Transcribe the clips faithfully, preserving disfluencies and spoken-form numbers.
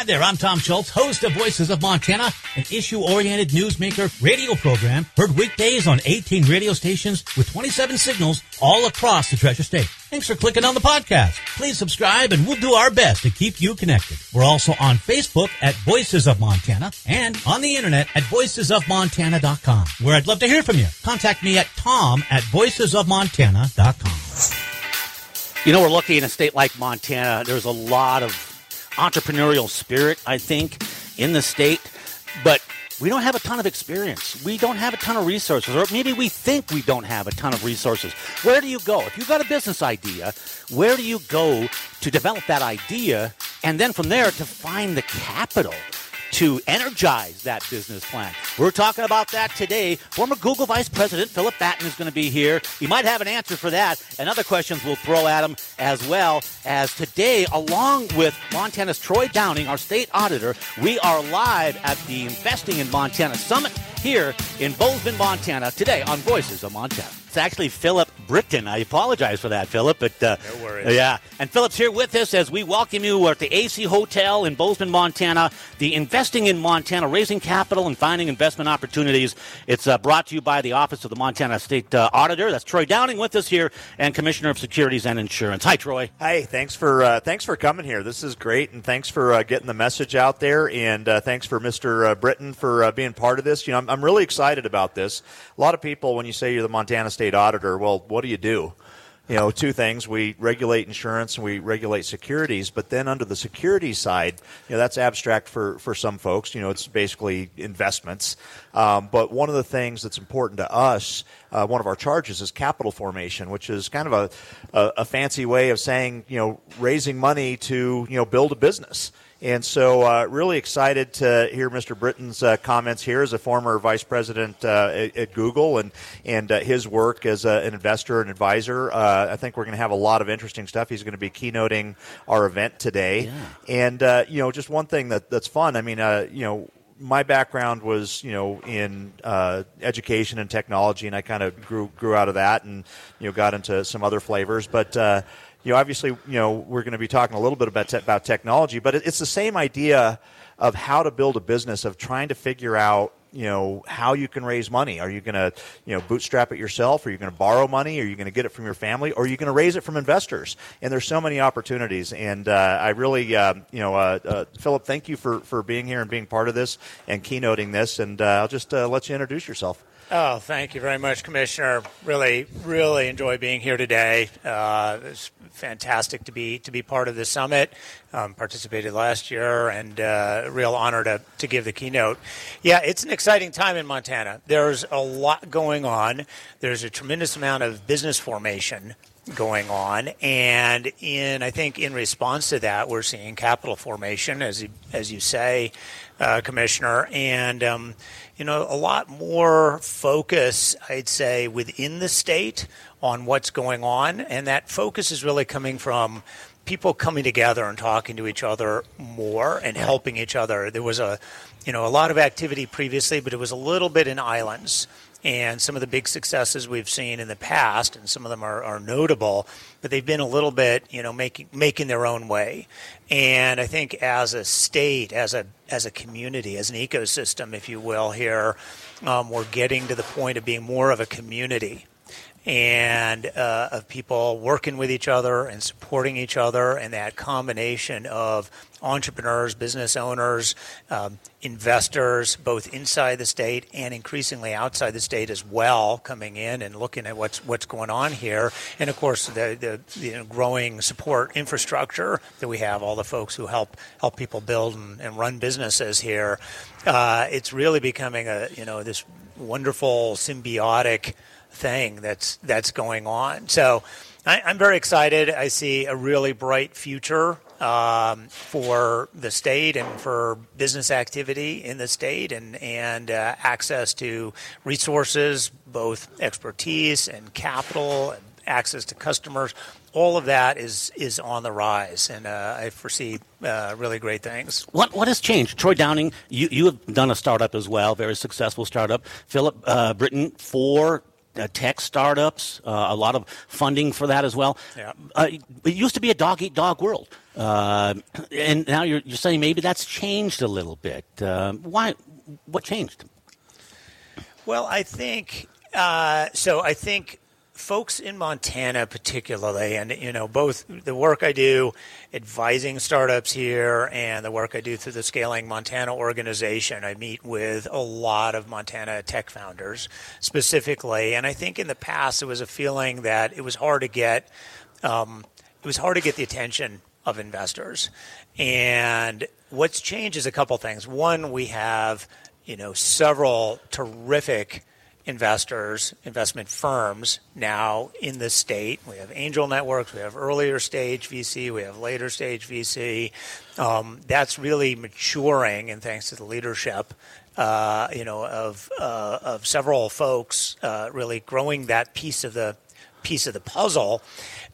Hi there, I'm Tom Schultz, host of Voices of Montana, an issue-oriented newsmaker radio program heard weekdays on eighteen radio stations with twenty-seven signals all across the Treasure State. Thanks for clicking on the podcast. Please subscribe and we'll do our best to keep you connected. We're also on Facebook at Voices of Montana and on the internet at voices of montana dot com, where I'd love to hear from you. Contact me at tom at voices of montana dot com. You know, we're lucky in a state like Montana. There's a lot of entrepreneurial spirit, I think, in the state, but we don't have a ton of experience. We don't have a ton of resources, or maybe we think we don't have a ton of resources. Where do you go? If you've got a business idea, where do you go to develop that idea, and then from there to find the capital to energize that business plan? We're talking about that today. Former Google Vice President Philip Batten is going to be here. He might have an answer for that, and other questions we'll throw at him, as well as today, along with Montana's Troy Downing, our state auditor, we are live at the Investing in Montana Summit here in Bozeman, Montana, today on Voices of Montana. It's actually Philip Britton. I apologize for that, Philip. But, uh, no worries. Yeah. And Philip's here with us as we welcome you. We're at the A C Hotel in Bozeman, Montana. The Investing in Montana, Raising Capital and Finding Investment Opportunities. It's uh, brought to you by the Office of the Montana State uh, Auditor. That's Troy Downing with us here, and Commissioner of Securities and Insurance. Hi, Troy. Hi. Thanks for uh, thanks for coming here. This is great, and thanks for uh, getting the message out there. And uh, thanks for Mister Uh, Britton for uh, being part of this. You know, I'm, I'm really excited about this. A lot of people, when you say you're the Montana State Auditor, well, what do you do? You know, two things. We regulate insurance and we regulate securities, but then under the securities side, you know, that's abstract for, for some folks. You know, it's basically investments. Um, but one of the things that's important to us, uh, one of our charges is capital formation, which is kind of a, a, a fancy way of saying, you know, raising money to, you know, build a business. And so uh, really excited to hear Mister Britton's uh, comments here as a former vice president uh, at, at Google and, and uh, his work as a, an investor and advisor. Uh, I think we're going to have a lot of interesting stuff. He's going to be keynoting our event today. Yeah. And, uh, you know, just one thing that, that's fun, I mean, uh, you know, my background was, you know, in uh, education and technology, and I kind of grew grew out of that and, you know, got into some other flavors. But, uh, you know, obviously, you know, we're going to be talking a little bit about te- about technology, but it, it's the same idea of how to build a business, of trying to figure out, you know, how you can raise money. Are you going to, you know, bootstrap it yourself? Are you going to borrow money? Are you going to get it from your family? Or are you going to raise it from investors? And there's so many opportunities. And uh, I really, uh, you know, uh, uh, Philip, thank you for, for being here and being part of this and keynoting this. And uh, I'll just uh, let you introduce yourself. Oh, thank you very much, Commissioner. Really, really enjoy being here today. Uh, it's fantastic to be to be part of the summit. Um, participated last year, and uh, a real honor to, to give the keynote. Yeah, it's an exciting time in Montana. There's a lot going on. There's a tremendous amount of business formation going on, and in I think in response to that, we're seeing capital formation, as you, as you say, uh, Commissioner, and um, you know, a lot more focus, I'd say, within the state on what's going on, and that focus is really coming from people coming together and talking to each other more and helping each other. There was a, you know, a lot of activity previously, but it was a little bit in islands. And some of the big successes we've seen in the past, and some of them are, are notable, but they've been a little bit, you know, making making their own way. And I think as a state, as a as a community, as an ecosystem, if you will, here, um, we're getting to the point of being more of a community, and uh, of people working with each other and supporting each other, and that combination of entrepreneurs, business owners, um, investors, both inside the state and increasingly outside the state as well, coming in and looking at what's what's going on here, and of course the the you know, growing support infrastructure that we have, all the folks who help help people build and, and run businesses here. Uh, it's really becoming a you know this wonderful symbiotic thing that's that's going on. So I, I'm very excited. I see a really bright future um, for the state and for business activity in the state, and and uh, access to resources, both expertise and capital, and access to customers. All of that is is on the rise, and uh, I foresee uh, really great things. What what has changed? Troy Downing, you, you have done a startup as well, very successful startup. Philip uh, Britton, four Uh, tech startups, uh, a lot of funding for that as well. Yeah. Uh, it used to be a dog-eat-dog world. Uh, and now you're, you're saying maybe that's changed a little bit. Uh, why? What changed? Well, I think uh, so. I think folks in Montana, particularly, and you know, both the work I do advising startups here and the work I do through the Scaling Montana organization, I meet with a lot of Montana tech founders specifically. And I think in the past there was a feeling that it was hard to get, um, it was hard to get the attention of investors. And what's changed is a couple things. One, we have, you know, several terrific investors, investment firms now in the state. We have angel networks, we have earlier stage V C, we have later stage V C. Um, that's really maturing, and thanks to the leadership, uh, you know, of uh, of several folks, uh, really growing that piece of the piece of the puzzle.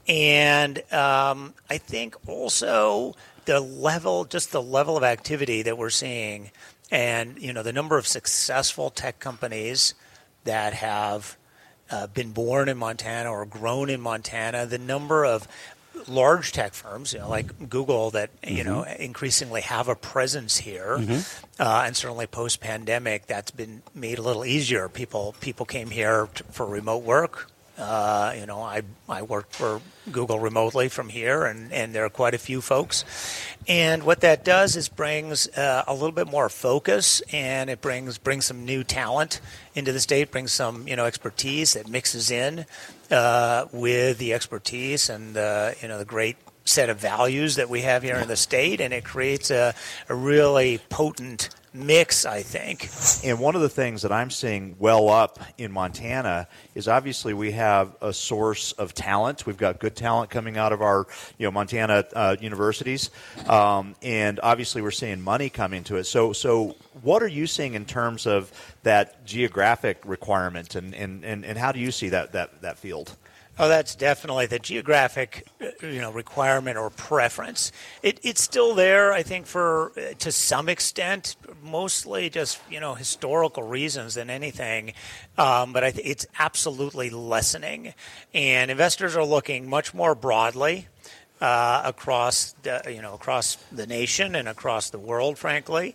And um, I think also the level, just the level of activity that we're seeing, and you know, the number of successful tech companies that have uh, been born in Montana or grown in Montana, the number of large tech firms, you know, like Google, that you mm-hmm. know increasingly have a presence here, mm-hmm. uh, and certainly post-pandemic, that's been made a little easier. People people came here to, for remote work. Uh, you know, I I worked for Google remotely from here, and, and there are quite a few folks. And what that does is brings uh, a little bit more focus, and it brings brings some new talent into the state, brings some you know expertise that mixes in uh, with the expertise and the you know the great set of values that we have here in the state, and it creates a, a really potent mix, I think. And one of the things that I'm seeing well up in Montana is obviously we have a source of talent. We've got good talent coming out of our, you know, Montana uh, universities, um, and obviously we're seeing money come into it. So, so what are you seeing in terms of that geographic requirement, and, and, and, and how do you see that that, that field? Oh, that's definitely the geographic, you know, requirement or preference. It, it's still there, I think, for to some extent, mostly just you know historical reasons than anything. Um, but I th- it's absolutely lessening, and investors are looking much more broadly uh, across the, you know across the nation and across the world, frankly.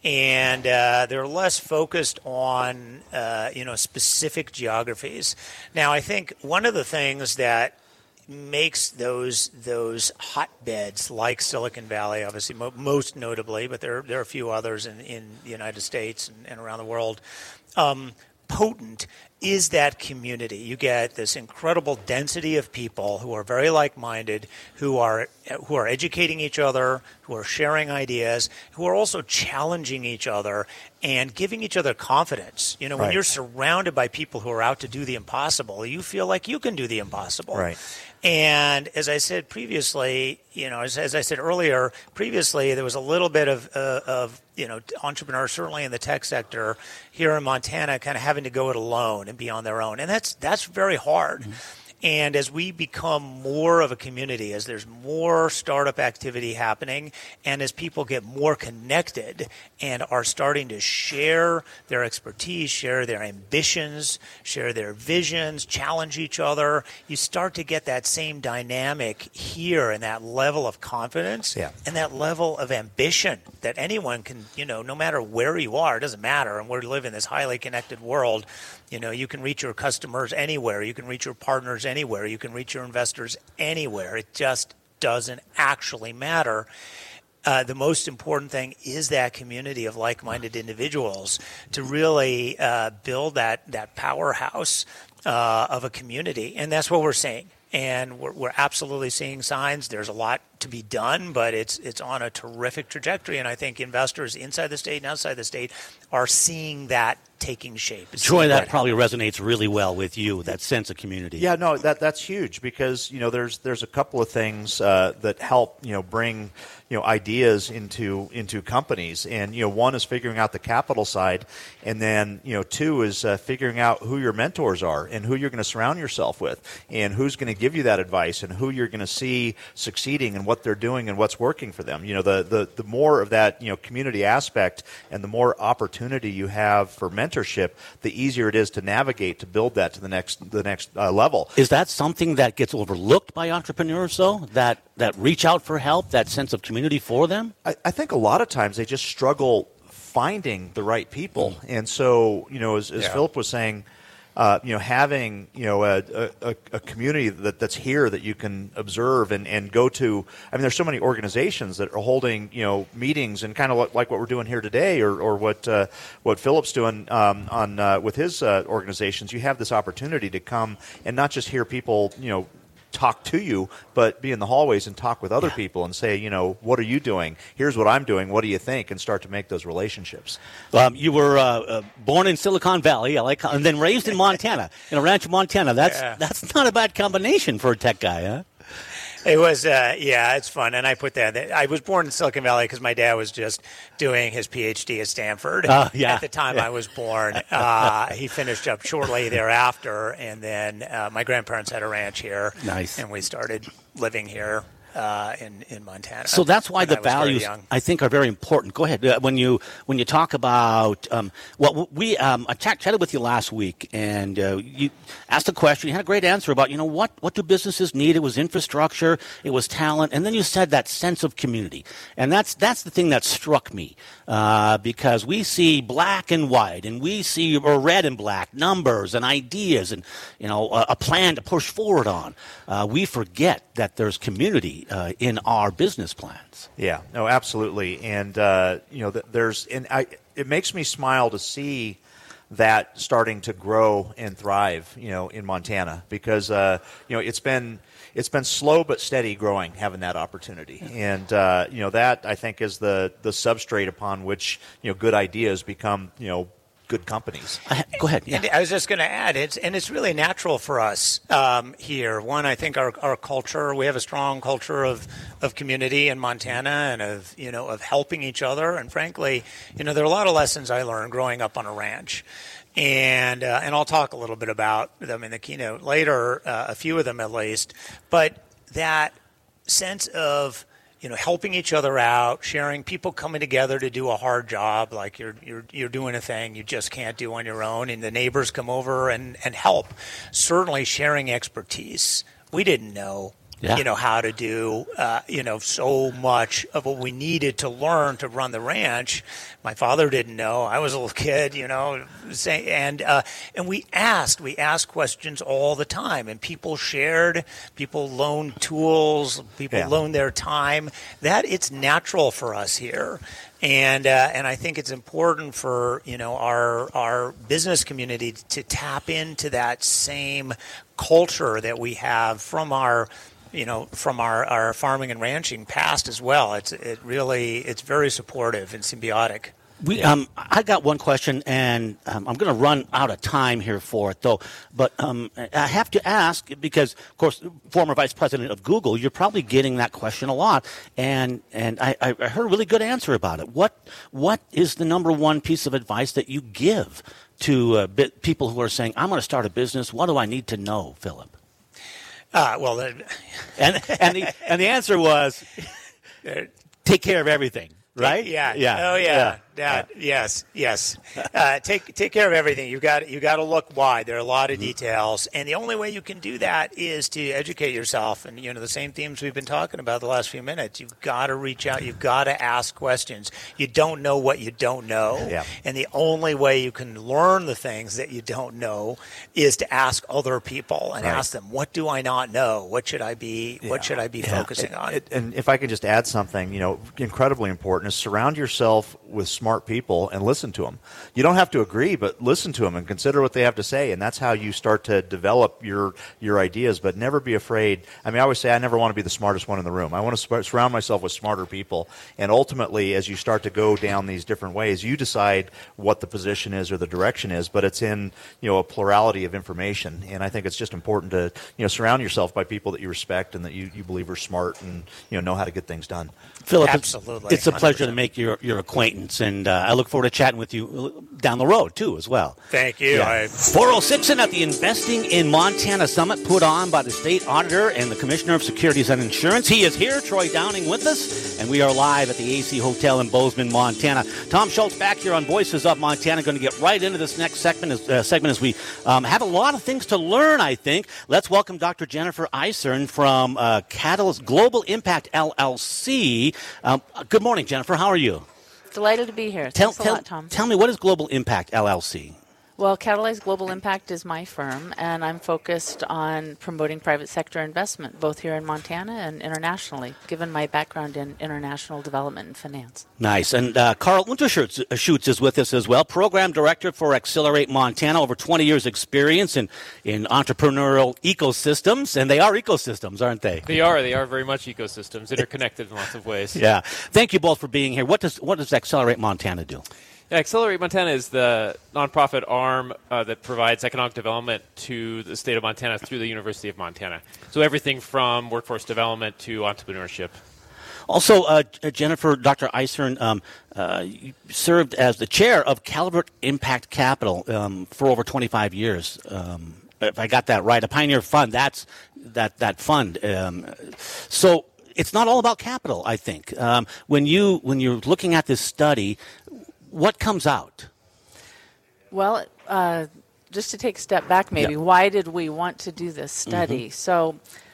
And uh, they're less focused on, uh, you know, specific geographies. Now, I think one of the things that makes those those hotbeds like Silicon Valley, obviously mo- most notably, but there there are a few others in, in the United States and, and around the world, um, potent, is that community. You get this incredible density of people who are very like-minded, who are who are educating each other, who are sharing ideas, who are also challenging each other and giving each other confidence. You know, when right. you're surrounded by people who are out to do the impossible, you feel like you can do the impossible. Right. And as I said previously, you know, as, as I said earlier, previously there was a little bit of, uh, of you know, entrepreneurs, certainly in the tech sector here in Montana, kind of having to go it alone and be on their own. And that's that's very hard. Mm-hmm. And as we become more of a community, as there's more startup activity happening, and as people get more connected and are starting to share their expertise, share their ambitions, share their visions, challenge each other, you start to get that same dynamic here and that level of confidence yeah. and that level of ambition that anyone can, you know, no matter where you are, it doesn't matter. And we live in this highly connected world. You know, you can reach your customers anywhere. You can reach your partners anywhere. You can reach your investors anywhere. It just doesn't actually matter. Uh, the most important thing is that community of like-minded individuals to really uh, build that that powerhouse uh, of a community. And that's what we're seeing. And we're, we're absolutely seeing signs. There's a lot to be done, but it's it's on a terrific trajectory. And I think investors inside the state and outside the state are seeing that taking shape. Troy, that probably resonates really well with you, that sense of community. Yeah, no, that that's huge because, you know, there's there's a couple of things uh, that help, you know, bring, you know, ideas into into companies. And, you know, one is figuring out the capital side. And then, you know, two is uh, figuring out who your mentors are and who you're going to surround yourself with and who's going to give you that advice and who you're going to see succeeding and what they're doing and what's working for them. You know, the, the, the more of that, you know, community aspect and the more opportunity you have for mentorship, the easier it is to navigate to build that to the next the next uh, level. Is that something that gets overlooked by entrepreneurs, though, that, that reach out for help, that sense of community for them? I, I think a lot of times they just struggle finding the right people. Mm. And so, you know, as, as yeah. Philip was saying, Uh, you know, having, you know, a, a, a community that, that's here that you can observe and, and go to. I mean, there's so many organizations that are holding, you know, meetings and kind of like what we're doing here today or, or what uh, what Philip's doing um, on uh, with his uh, organizations. You have this opportunity to come and not just hear people, you know, talk to you, but be in the hallways and talk with other yeah. people and say, you know, what are you doing? Here's what I'm doing. What do you think? And start to make those relationships. Um, you were uh, uh, born in Silicon Valley, I like, and then raised in Montana, in a ranch in Montana. That's yeah. that's not a bad combination for a tech guy, huh? It was, uh, yeah, it's fun. And I put that, I was born in Silicon Valley because my dad was just doing his P H D at Stanford uh, yeah. at the time yeah. I was born. Uh, he finished up shortly thereafter. And then uh, my grandparents had a ranch here. Nice. And we started living here. Uh, in in Montana. So that's why the I values I think are very important. Go ahead. Uh, when you when you talk about um, well, we um, I ch- chatted with you last week, and uh, you asked a question. You had a great answer about you know what what do businesses need? It was infrastructure, it was talent, and then you said that sense of community, and that's that's the thing that struck me uh, because we see black and white, and we see or red and black numbers and ideas, and you know a, a plan to push forward on. Uh, we forget that there's community Uh, in our business plans. Yeah, no, absolutely. And, uh, you know, th- there's, and I, it makes me smile to see that starting to grow and thrive, you know, in Montana because, uh, you know, it's been, it's been slow but steady growing, having that opportunity. And, uh, you know, that I think is the, the substrate upon which, you know, good ideas become, you know, good companies. Uh, go ahead. Yeah. And I was just going to add, it's and it's really natural for us um, here. One, I think our our culture, we have a strong culture of, of community in Montana and of you know of helping each other. And frankly, you know, there are a lot of lessons I learned growing up on a ranch. And uh, and I'll talk a little bit about them in the keynote later, uh, a few of them at least. But that sense of you know, helping each other out, sharing, people coming together to do a hard job, like you're you're you're doing a thing you just can't do on your own, and the neighbors come over and, and help. Certainly sharing expertise. We didn't know, yeah. you know, how to do, uh, you know, so much of what we needed to learn to run the ranch. My father didn't know. I was a little kid, you know, say, and uh, and we asked. We asked questions all the time, and people shared. People loaned tools. People yeah. loaned their time. That it's natural for us here, and uh, and I think it's important for you know our our business community to tap into that same culture that we have from our. you know, from our, our farming and ranching past as well. It's it really it's very supportive and symbiotic. We, um, I got one question, and um, I'm going to run out of time here for it, though. But um, I have to ask because, of course, former vice president of Google, you're probably getting that question a lot, and and I, I heard a really good answer about it. What what is the number one piece of advice that you give to uh, people who are saying, "I'm going to start a business. What do I need to know, Philip?" Uh, well, uh, and and the and the answer was, take care of everything, right? Yeah. Yeah. Oh, yeah. yeah. That, yeah. Yes, yes. Uh, take take care of everything. You've got you got to look wide. There are a lot of details, and the only way you can do that is to educate yourself. And you know the same themes we've been talking about the last few minutes. You've got to reach out. You've got to ask questions. You don't know what you don't know, yeah. and the only way you can learn the things that you don't know is to ask other people and right. ask them, "What do I not know? What should I be? Yeah. What should I be yeah. focusing it, on?" It, and if I can just add something, you know, incredibly important is surround yourself with smart people and listen to them. You don't have to agree, but listen to them and consider what they have to say, and that's how you start to develop your your ideas. But never be afraid. I mean, I always say I never want to be the smartest one in the room. I want to sp- surround myself with smarter people, and ultimately, as you start to go down these different ways, you decide what the position is or the direction is, but it's in you know a plurality of information, and I think it's just important to you know surround yourself by people that you respect and that you, you believe are smart and you know know how to get things done. Philip, absolutely, it's, it's a pleasure to make your, your acquaintance, and uh, I look forward to chatting with you down the road, too, as well. Thank you. Yeah. I... four oh six and at the Investing in Montana Summit put on by the State Auditor and the Commissioner of Securities and Insurance. He is here, Troy Downing, with us, and we are live at the A C Hotel in Bozeman, Montana. Tom Schultz back here on Voices of Montana. Going to get right into this next segment as, uh, segment as we um, have a lot of things to learn, I think. Let's welcome Doctor Jennifer Eisern from uh, Catalyst Global Impact L L C. Um, good morning, Jennifer. How are you? Delighted to be here. Tell, Thanks a tell, lot, Tom. Tell me, what is Global Impact L L C? Well, Catalyze Global Impact is my firm, and I'm focused on promoting private sector investment, both here in Montana and internationally, given my background in international development and finance. Nice. And uh, Carl Unterschutz is with us as well, Program Director for Accelerate Montana, over twenty years experience in, in entrepreneurial ecosystems, and they are ecosystems, aren't they? They are. They are very much ecosystems, interconnected in lots of ways. Yeah. Thank you both for being here. What does, what does Accelerate Montana do? Yeah, Accelerate Montana is the nonprofit arm uh, that provides economic development to the state of Montana through the University of Montana. So everything from workforce development to entrepreneurship. Also, uh, Jennifer, Doctor Eisern, um, uh, you served as the chair of Calvert Impact Capital um, for over twenty-five years. Um, if I got that right, a pioneer fund. That's that that fund. Um, so it's not all about capital, I think. Um, when you when you're looking at this study, what comes out? Well, uh, just to take a step back maybe, yeah. Why did we want to do this study? Mm-hmm. So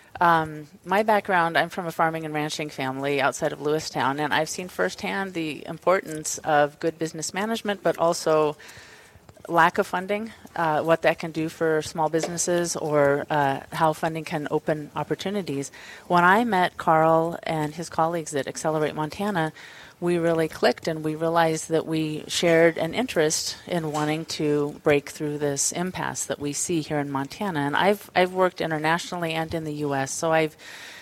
um, my background, I'm from a farming and ranching family outside of Lewistown, and I've seen firsthand the importance of good business management, but also lack of funding, uh, what that can do for small businesses, or uh, how funding can open opportunities. When I met Carl and his colleagues at Accelerate Montana, we really clicked, and we realized that we shared an interest in wanting to break through this impasse that we see here in Montana. And I've I've worked internationally and in the U S, so I've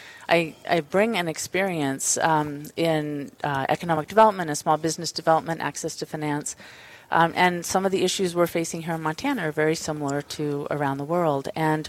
I, I bring an experience um, in uh, economic development and small business development, access to finance, um, and some of the issues we're facing here in Montana are very similar to around the world. And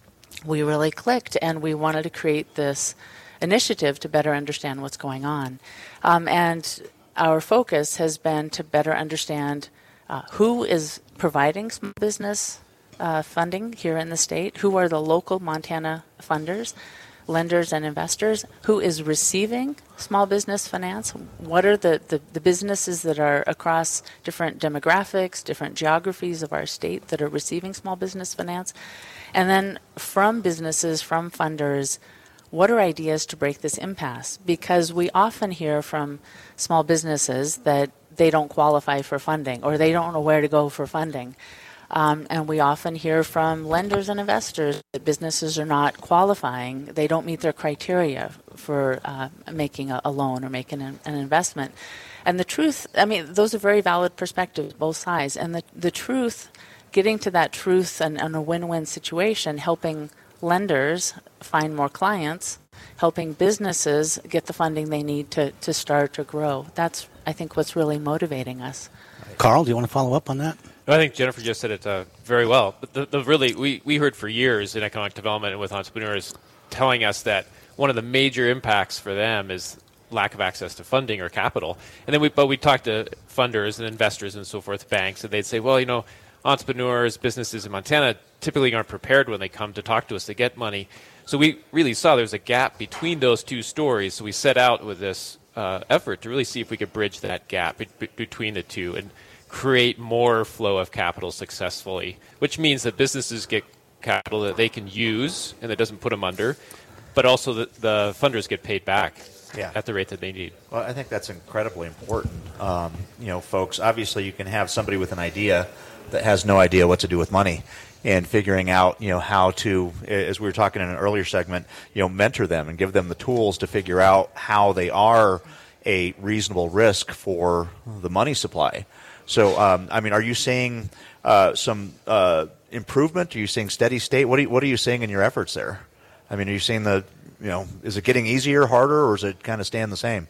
we really clicked, and we wanted to create this initiative to better understand what's going on. Um, and our focus has been to better understand uh, who is providing small business uh, funding here in the state, who are the local Montana funders, lenders, and investors, who is receiving small business finance, what are the, the, the businesses that are across different demographics, different geographies of our state that are receiving small business finance, and then from businesses, from funders, what are ideas to break this impasse? Because we often hear from small businesses that they don't qualify for funding, or they don't know where to go for funding. Um, and we often hear from lenders and investors that businesses are not qualifying. They don't meet their criteria for uh, making a, a loan or making an, an investment. And the truth, I mean, those are very valid perspectives, both sides. And the, the truth, getting to that truth and, and a win-win situation, helping lenders find more clients, helping businesses get the funding they need to, to start to grow. That's, I think, what's really motivating us. Carl, do you want to follow up on that? No, I think Jennifer just said it uh, very well. But the, the really, we, we heard for years in economic development and with entrepreneurs telling us that one of the major impacts for them is lack of access to funding or capital. And then we, but we talked to funders and investors and so forth, banks, and they'd say, well, you know, entrepreneurs, businesses in Montana typically aren't prepared when they come to talk to us to get money. So we really saw there's a gap between those two stories. So we set out with this uh, effort to really see if we could bridge that gap be- be- between the two and create more flow of capital successfully, which means that businesses get capital that they can use and that doesn't put them under, but also the, the funders get paid back yeah. at the rate that they need. Well, I think that's incredibly important. Um, you know, folks, obviously you can have somebody with an idea that has no idea what to do with money, and figuring out, you know, how to, as we were talking in an earlier segment, you know, mentor them and give them the tools to figure out how they are a reasonable risk for the money supply. So, um, I mean, are you seeing uh, some uh, improvement? Are you seeing steady state? What are you, what are you seeing in your efforts there? I mean, are you seeing the, you know, is it getting easier, harder, or is it kind of staying the same?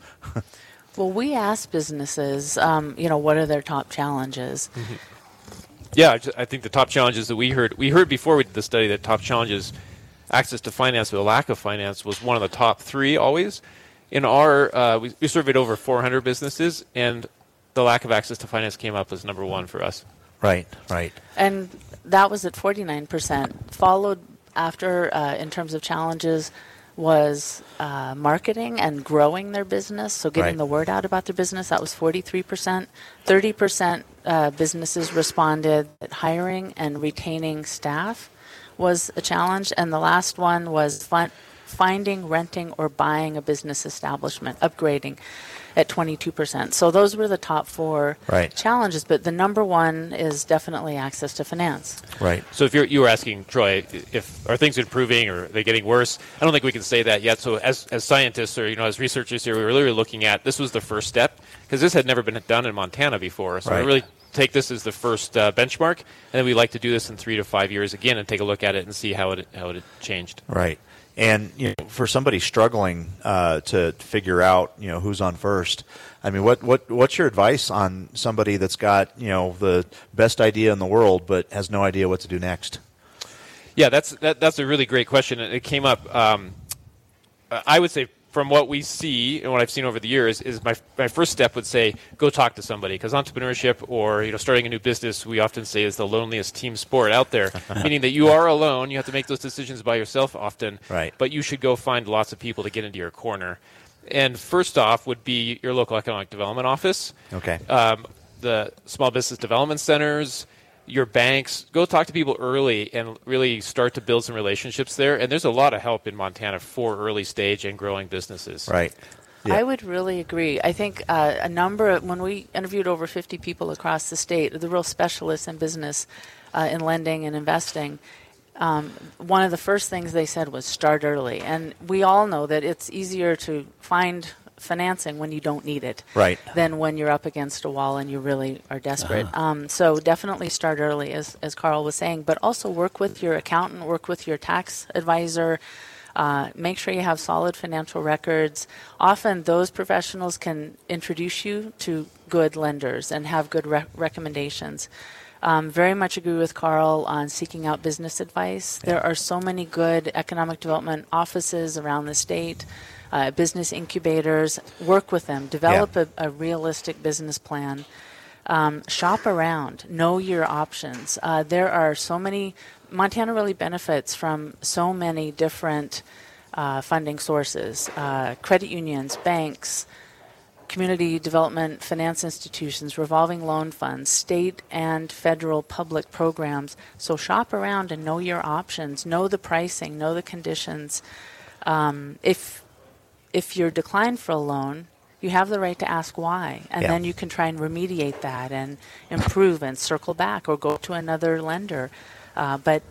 Well, we ask businesses, um, you know, what are their top challenges? Mm-hmm. Yeah, I think the top challenges that we heard, we heard before we did the study that top challenges, access to finance, but a lack of finance was one of the top three always. In our, uh, we, we surveyed over four hundred businesses, and the lack of access to finance came up as number one for us. Right, right. And that was at forty-nine percent. Followed after, uh, in terms of challenges, was uh, marketing and growing their business, so getting Right. the word out about their business. That was forty-three percent. thirty percent uh, businesses responded that hiring and retaining staff was a challenge. And the last one was fun- finding, renting, or buying a business establishment, upgrading, at twenty-two percent. So those were the top four Right. challenges, but the number one is definitely access to finance. Right. So if you're, you were asking, Troy, if are things improving or are they getting worse? I don't think we can say that yet. So as as scientists or you know as researchers here, we were literally looking at this was the first step because this had never been done in Montana before. So Right. we really take this as the first uh, benchmark, and then we like to do this in three to five years again and take a look at it and see how it how it had changed. Right. And you know, for somebody struggling uh, to figure out, you know, who's on first, I mean, what, what what's your advice on somebody that's got, you know, the best idea in the world but has no idea what to do next? Yeah, that's that, that's a really great question. It came up. Um, I would say from what we see and what I've seen over the years is my my first step would say go talk to somebody because entrepreneurship or you know starting a new business we often say is the loneliest team sport out there, meaning that you are alone. You have to make those decisions by yourself often. Right. But you should go find lots of people to get into your corner. And first off would be your local economic development office. Okay. Um, the small business development centers, your banks. Go talk to people early and really start to build some relationships there. And there's a lot of help in Montana for early stage and growing businesses. Right. Yeah. I would really agree. I think uh, a number of, when we interviewed over fifty people across the state, the real specialists in business, uh, in lending and investing, um, one of the first things they said was start early. And we all know that it's easier to find financing when you don't need it Right. than when you're up against a wall and you really are desperate. Uh-huh. Um, so definitely start early, as, as Carl was saying, but also work with your accountant, work with your tax advisor. Uh, make sure you have solid financial records. Often those professionals can introduce you to good lenders and have good re- recommendations. Um, very much agree with Carl on seeking out business advice. Yeah. There are so many good economic development offices around the state, uh, business incubators. Work with them. Develop yeah. a, a realistic business plan. Um, shop around. Know your options. Uh, there are so many. Montana really benefits from so many different uh, funding sources. Uh, credit unions, banks, community development finance institutions, revolving loan funds, state and federal public programs. So shop around and know your options, know the pricing, know the conditions. Um, if if you're declined for a loan, you have the right to ask why, and yeah. then you can try and remediate that and improve and circle back or go to another lender. Uh, but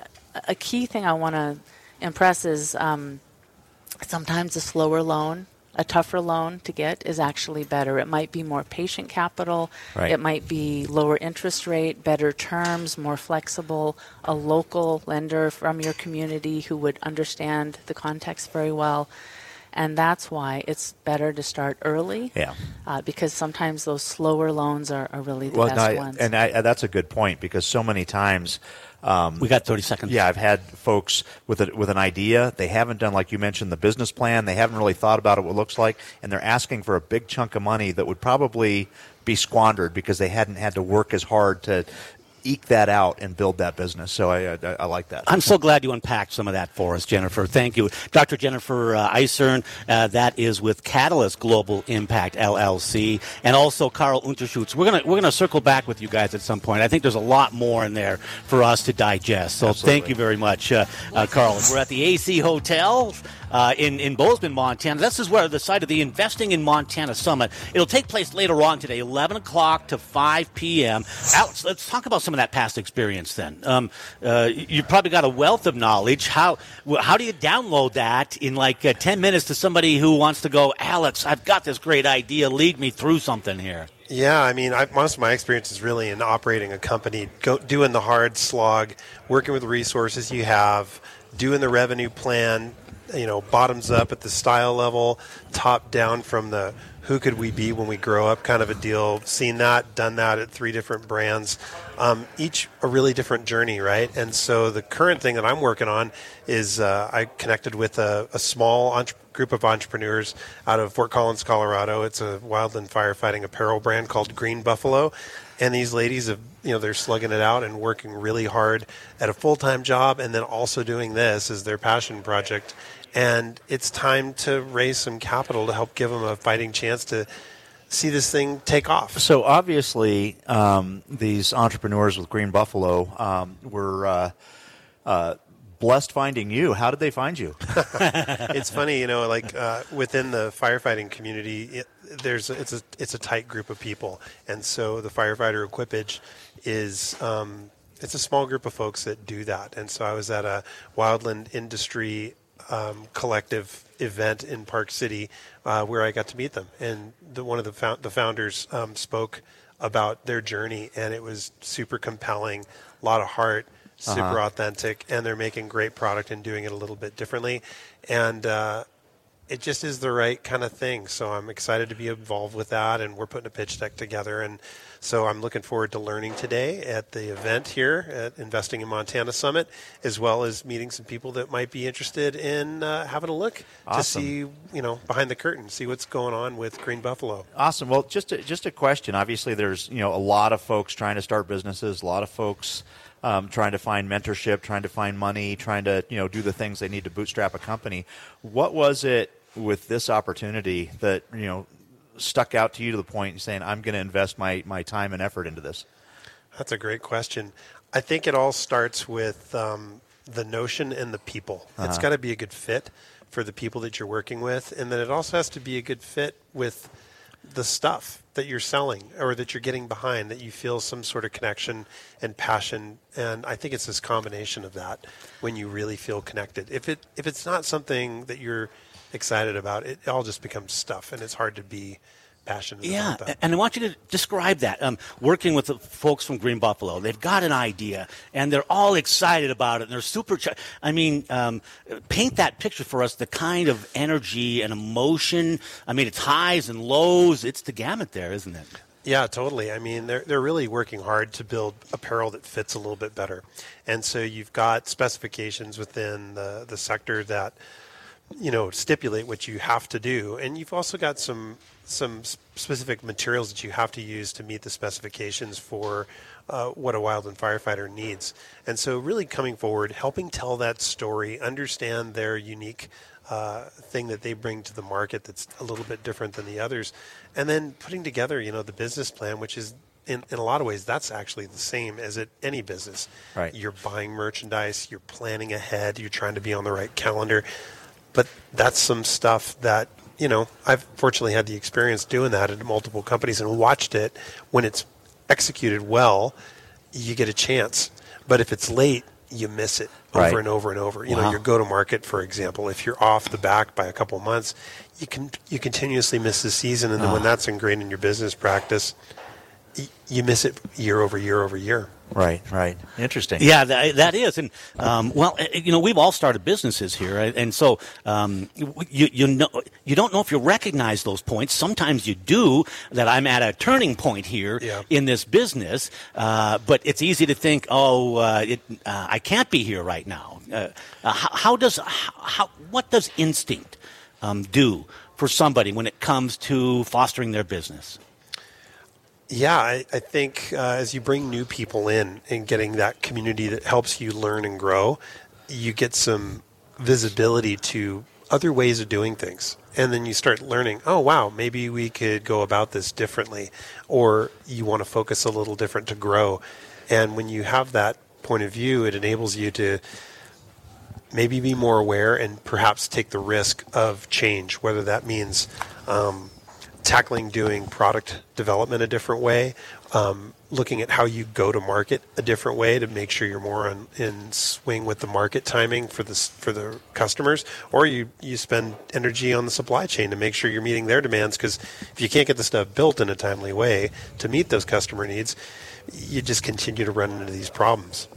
a key thing I want to impress is um, sometimes a slower loan, a tougher loan to get is actually better. It might be more patient capital. Right. It might be lower interest rate, better terms, more flexible, a local lender from your community who would understand the context very well. And that's why it's better to start early. Yeah. Uh, because sometimes those slower loans are, are really the well, best no, ones. And I, that's a good point because so many times. Um, we got thirty seconds. Yeah, I've had folks with a, with an idea. They haven't done, like you mentioned, the business plan. They haven't really thought about it, what it looks like, and they're asking for a big chunk of money that would probably be squandered because they hadn't had to work as hard to eke that out and build that business. So I, I, I like that. I'm so glad you unpacked some of that for us, Jennifer. Thank you. Doctor Jennifer uh, Eisern, uh, that is with Catalyst Global Impact, L L C, and also Carl Unterschutz. We're going to we're gonna circle back with you guys at some point. I think there's a lot more in there for us to digest. So Absolutely. Thank you very much, uh, uh, Carl. We're at the A C Hotel uh, in, in Bozeman, Montana. This is where the site of the Investing in Montana Summit. It'll take place later on today, eleven o'clock to five p.m. Alex, let's talk about some of that past experience then. Um, uh, you probably got a wealth of knowledge. How how do you download that in like uh, ten minutes to somebody who wants to go, Alex, I've got this great idea. Lead me through something here. Yeah, I mean, I, most of my experience is really in operating a company, go, doing the hard slog, working with the resources you have, doing the revenue plan, you know, bottoms up at the style level, top down from the who could we be when we grow up kind of a deal. Seen that, done that at three different brands, um, each a really different journey, right? And so the current thing that I'm working on is uh, I connected with a, a small entrepreneur group of entrepreneurs out of Fort Collins, Colorado. It's a wildland firefighting apparel brand called Green Buffalo. And these ladies have, you know, they're slugging it out and working really hard at a full-time job, and then also doing this as their passion project. And it's time to raise some capital to help give them a fighting chance to see this thing take off. So obviously, um, these entrepreneurs with Green Buffalo um, were uh, uh, blessed finding you. How did they find you? It's funny, you know, like uh, within the firefighting community, it, there's it's a it's a tight group of people, and so the firefighter equipage is um, it's a small group of folks that do that. And so I was at a wildland industry um, collective event in Park City uh, where I got to meet them, and the, one of the found, the founders um, spoke about their journey, and it was super compelling, a lot of heart, super uh-huh. authentic, and they're making great product and doing it a little bit differently, and uh, it just is the right kind of thing. So I'm excited to be involved with that, and we're putting a pitch deck together, and so I'm looking forward to learning today at the event here at Investing in Montana Summit, as well as meeting some people that might be interested in uh, having a look awesome. to see, you know, behind the curtain, see what's going on with Green Buffalo. Awesome. Well, just a, just a question. Obviously, there's, you know, a lot of folks trying to start businesses, a lot of folks um, trying to find mentorship, trying to find money, trying to, you know, do the things they need to bootstrap a company. What was it with this opportunity that, you know, stuck out to you to the point of saying, I'm going to invest my, my time and effort into this? That's a great question. I think it all starts with um, the notion and the people. Uh-huh. It's got to be a good fit for the people that you're working with, and then it also has to be a good fit with the stuff that you're selling or that you're getting behind, that you feel some sort of connection and passion. And I think it's this combination of that when you really feel connected. If it if it's not something that you're excited about, it all just becomes stuff, and it's hard to be passionate yeah, about that. And I want you to describe that. Um, working with the folks from Green Buffalo, they've got an idea, and they're all excited about it, and they're super. Ch- I mean, um, paint that picture for us, the kind of energy and emotion. I mean, it's highs and lows. It's the gamut there, isn't it? Yeah, totally. I mean, they're they're really working hard to build apparel that fits a little bit better. And so you've got specifications within the, the sector that, you know, stipulate what you have to do. And you've also got some some specific materials that you have to use to meet the specifications for uh, what a wildland firefighter needs. And so really coming forward, helping tell that story, understand their unique uh, thing that they bring to the market that's a little bit different than the others, and then putting together, you know, the business plan, which is In, in a lot of ways, that's actually the same as at any business. Right. You're buying merchandise, you're planning ahead, you're trying to be on the right calendar. But that's some stuff that, you know, I've fortunately had the experience doing that at multiple companies and watched it. When it's executed well, you get a chance. But if it's late, you miss it over right. and over and over. You wow. know, your go-to-market, for example, if you're off the back by a couple of months, you can you continuously miss the season. And then oh. when that's ingrained in your business practice, you miss it year over year over year. Right, right. Interesting. Yeah, that, that is. And, um, well, you know, we've all started businesses here. Right? And so um, you, you, know, you don't know if you recognize those points. Sometimes you do, that I'm at a turning point here yeah. in this business. Uh, but it's easy to think, oh, uh, it, uh, I can't be here right now. Uh, uh, how, how does, how, how, what does instinct um, do for somebody when it comes to fostering their business? Yeah, I, I think uh, as you bring new people in and getting that community that helps you learn and grow, you get some visibility to other ways of doing things. And then you start learning, oh, wow, maybe we could go about this differently. Or you want to focus a little different to grow. And when you have that point of view, it enables you to maybe be more aware and perhaps take the risk of change, whether that means um, tackling doing product development a different way, um, looking at how you go to market a different way to make sure you're more on, in swing with the market timing for the for the customers, or you, you spend energy on the supply chain to make sure you're meeting their demands, because if you can't get the stuff built in a timely way to meet those customer needs, you just continue to run into these problems.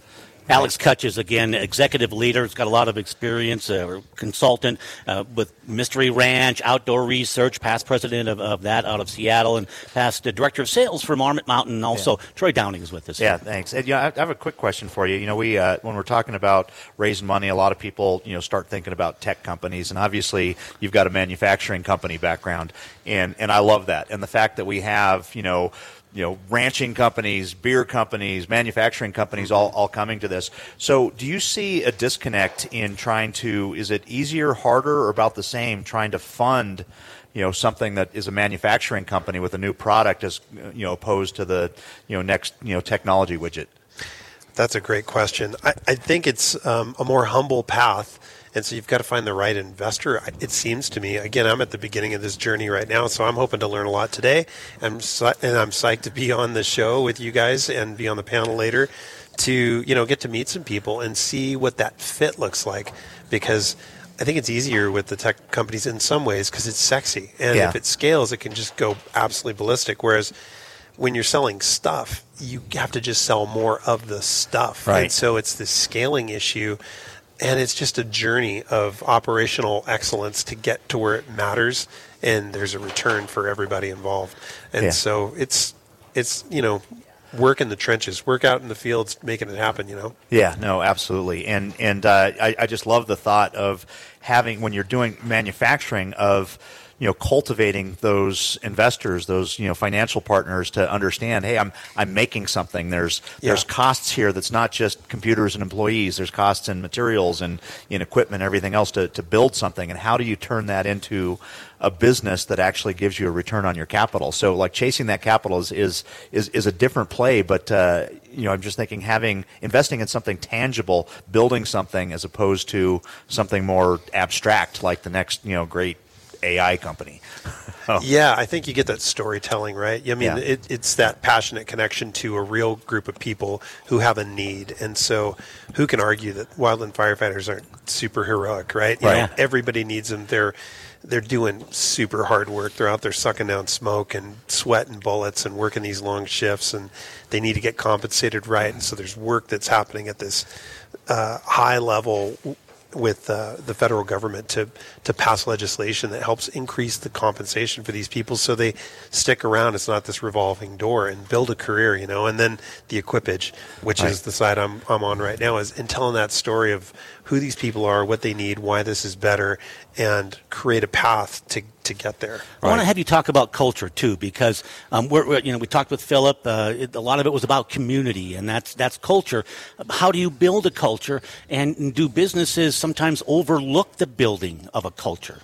Alex Kutches, again, executive leader. He's got a lot of experience, uh, consultant uh, with Mystery Ranch, outdoor research, past president of, of that out of Seattle, and past uh, director of sales for Marmot Mountain. And also, yeah. Troy Downing is with us. Yeah, thanks. And, you know, I have a quick question for you. You know, we uh, when we're talking about raising money, a lot of people, you know, start thinking about tech companies, and obviously you've got a manufacturing company background, and and I love that. And the fact that we have, you know, you know, ranching companies, beer companies, manufacturing companies all, all coming to this. So do you see a disconnect in trying to, is it easier, harder, or about the same, trying to fund, you know, something that is a manufacturing company with a new product as, you know, opposed to the, you know, next, you know, technology widget? That's a great question. I, I think it's um, a more humble path. And so you've got to find the right investor. It seems to me, again, I'm at the beginning of this journey right now, so I'm hoping to learn a lot today. I'm and I'm psyched to be on the show with you guys and be on the panel later to, you know, get to meet some people and see what that fit looks like. Because I think it's easier with the tech companies in some ways because it's sexy. And yeah. if it scales, it can just go absolutely ballistic. Whereas when you're selling stuff, you have to just sell more of the stuff. Right. And so it's this scaling issue. And it's just a journey of operational excellence to get to where it matters, and there's a return for everybody involved. And yeah. so it's, it's you know, work in the trenches, work out in the fields, making it happen, you know? Yeah, no, absolutely. And and uh, I, I just love the thought of having, when you're doing manufacturing, of, you know, cultivating those investors, those, you know, financial partners to understand, hey, I'm I'm making something. There's yeah. there's costs here that's not just computers and employees. There's costs in materials and in equipment, everything else to, to build something. And how do you turn that into a business that actually gives you a return on your capital? So, like, chasing that capital is is is, is a different play. But uh, you know, I'm just thinking having investing in something tangible, building something, as opposed to something more abstract, like the next, you know, great A I company. oh. Yeah, I think you get that storytelling, right? I mean, yeah. it, it's that passionate connection to a real group of people who have a need. And so who can argue that wildland firefighters aren't super heroic, right? You right. know, everybody needs them. They're they're doing super hard work. They're out there sucking down smoke and sweat and bullets and working these long shifts, and they need to get compensated right. And so there's work that's happening at this uh, high level with uh, the federal government to to pass legislation that helps increase the compensation for these people so they stick around. It's not this revolving door, and build a career, you know. And then the equipage, which right. is the side I'm I'm on right now, is in telling that story of who these people are, what they need, why this is better, and create a path to to get there. I right. want to have you talk about culture too, because um, we're, we're you know we talked with Philip. Uh, it, a lot of it was about community, and that's that's culture. How do you build a culture, and do businesses sometimes overlook the building of a culture?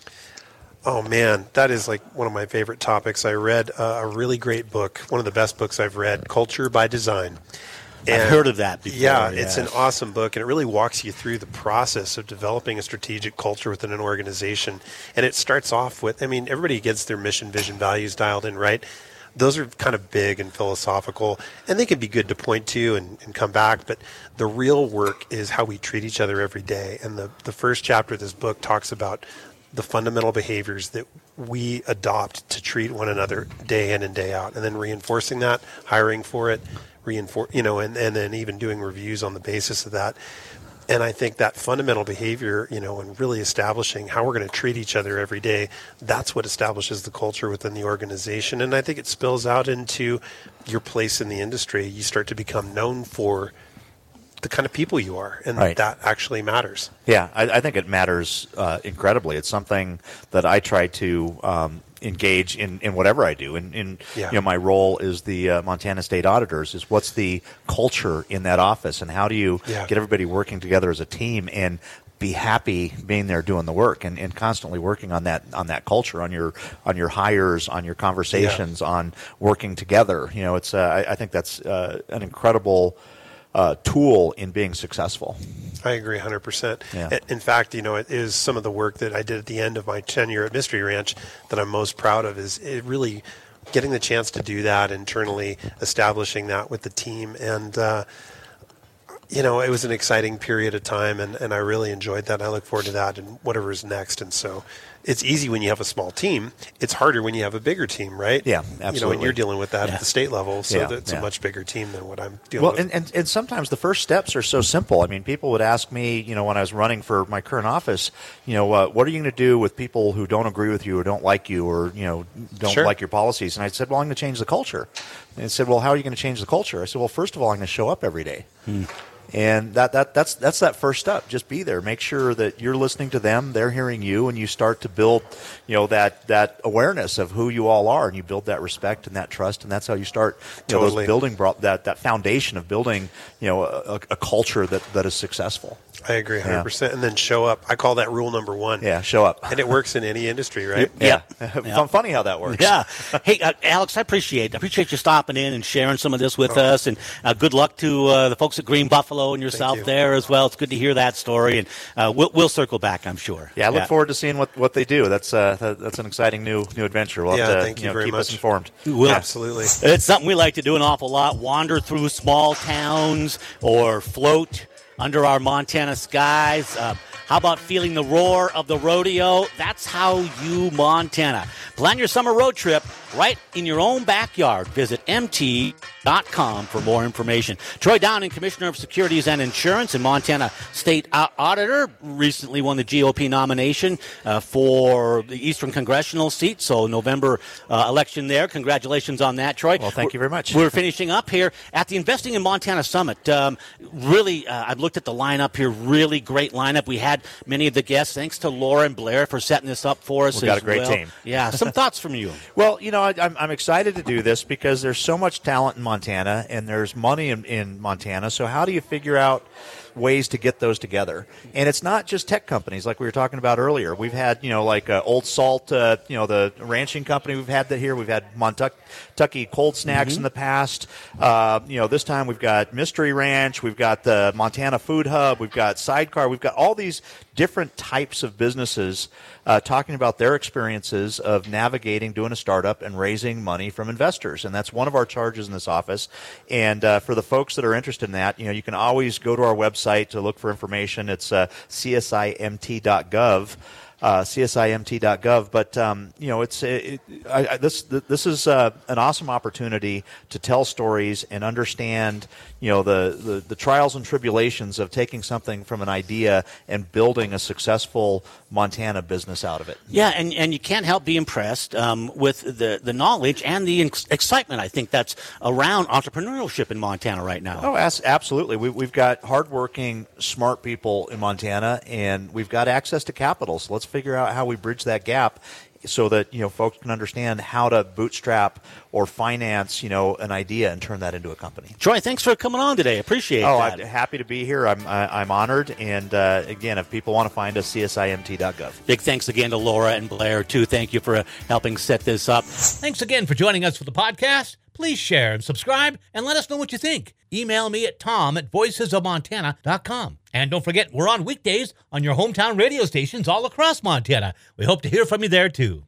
Oh man, that is like one of my favorite topics. I read uh, a really great book, one of the best books I've read, Culture by Design. And I've heard of that before. Yeah, yeah, it's an awesome book, and it really walks you through the process of developing a strategic culture within an organization. And it starts off with, I mean, everybody gets their mission, vision, values dialed in, right? Those are kind of big and philosophical, and they can be good to point to and, and come back, but the real work is how we treat each other every day. And the, the first chapter of this book talks about the fundamental behaviors that we adopt to treat one another day in and day out, and then reinforcing that, hiring for it, reinforce, you know, and, and then even doing reviews on the basis of that. And I think that fundamental behavior, you know, and really establishing how we're going to treat each other every day, that's what establishes the culture within the organization. And I think it spills out into your place in the industry. You start to become known for the kind of people you are, and right. that actually matters. Yeah, I, I think it matters uh, incredibly. It's something that I try to um, engage in, in whatever I do. And in, in yeah. you know, my role is the uh, Montana State Auditors is what's the culture in that office, and how do you yeah. get everybody working together as a team and be happy being there doing the work, and, and constantly working on that on that culture, on your on your hires, on your conversations, yeah. on working together. You know, it's uh, I, I think that's uh, an incredible Uh, tool in being successful. I agree one hundred percent. Yeah. In fact, you know, it is some of the work that I did at the end of my tenure at Mystery Ranch that I'm most proud of, is it really getting the chance to do that internally, establishing that with the team. And, uh, you know, it was an exciting period of time, and, and I really enjoyed that. I look forward to that and whatever is next. And so it's easy when you have a small team. It's harder when you have a bigger team, right? Yeah, You know, absolutely. and you're dealing with that Yeah. at the state level, so Yeah, that's yeah. a much bigger team than what I'm dealing Well, with. and, and, and sometimes the first steps are so simple. I mean, people would ask me, you know, when I was running for my current office, you know, uh, what are you going to do with people who don't agree with you or don't like you or, you know, don't Sure. like your policies? And I said, well, I'm going to change the culture. And they said, well, how are you going to change the culture? I said, well, first of all, I'm going to show up every day. Hmm. And that, that that's that's that first step. Just be there. Make sure that you're listening to them, they're hearing you, and you start to build, you know, that that awareness of who you all are, and you build that respect and that trust, and that's how you start, you know, Totally. those building bro- that that foundation of building, you know, a, a culture that, that is successful. I agree one hundred percent. And then show up. I call that rule number one. Yeah, show up. And it works in any industry, right? Yeah, Yeah. funny how that works. Yeah. Hey, uh, Alex, I appreciate I appreciate you stopping in and sharing some of this with us, and uh, good luck to uh, the folks at Green Buffalo and yourself you. there as well. It's good to hear that story, and uh, we'll, we'll circle back, I'm sure. Yeah, I look forward to seeing what, what they do. That's uh, that, that's an exciting new new adventure. We'll have Yeah, to thank you know, very keep us much. informed. We'll- Absolutely. It's something we like to do an awful lot, wander through small towns or float under our Montana skies. Uh, how about feeling the roar of the rodeo? That's how you Montana. Plan your summer road trip right in your own backyard. Visit M T dot com for more information. Troy Downing, Commissioner of Securities and Insurance and Montana State Au- Auditor, recently won the G O P nomination uh, for the Eastern Congressional seat, so November uh, election there. Congratulations on that, Troy. Well, thank you very much. We're finishing up here at the Investing in Montana Summit. Um, really, uh, I've looked at the lineup here. Really great lineup. We had many of the guests. Thanks to Laura and Blair for setting this up for us. We've got as a great well. team. Yeah. Some thoughts from you. Well, you know, I, I'm, I'm excited to do this because there's so much talent in Montana and there's money in, in Montana. So how do you figure out ways to get those together? And it's not just tech companies like we were talking about earlier. We've had, you know, like uh, Old Salt, uh, you know, the ranching company. We've had that here. We've had Montucky Cold Snacks in the past. Uh, you know, this time we've got Mystery Ranch. We've got the Montana Food Hub. We've got Sidecar. We've got all these different types of businesses uh, talking about their experiences of navigating, doing a startup, and raising money from investors. And that's one of our charges in this office. And uh, for the folks that are interested in that, you know, you can always go to our website to look for information. It's uh, C S I M T dot gov. Uh, C S I M T dot gov, but um, you know, it's it, I, I, this this is uh, an awesome opportunity to tell stories and understand, you know, the, the the trials and tribulations of taking something from an idea and building a successful Montana business out of it. Yeah, and, and you can't help be impressed um, with the, the knowledge and the ex- excitement, I think, that's around entrepreneurship in Montana right now. Oh, as, absolutely. We, we've got hardworking, smart people in Montana, and we've got access to capital. So let's figure out how we bridge that gap so that, you know, folks can understand how to bootstrap or finance, you know, an idea and turn that into a company. Troy, thanks for coming on today. Appreciate Oh, that. I'm happy to be here. I'm I, I'm honored. And uh, again, if people want to find us, C S I M T dot gov. Big thanks again to Laura and Blair, too. Thank you for uh, helping set this up. Thanks again for joining us for the podcast. Please share and subscribe and let us know what you think. Email me at tom at voices of montana dot com. And don't forget, we're on weekdays on your hometown radio stations all across Montana. We hope to hear from you there, too.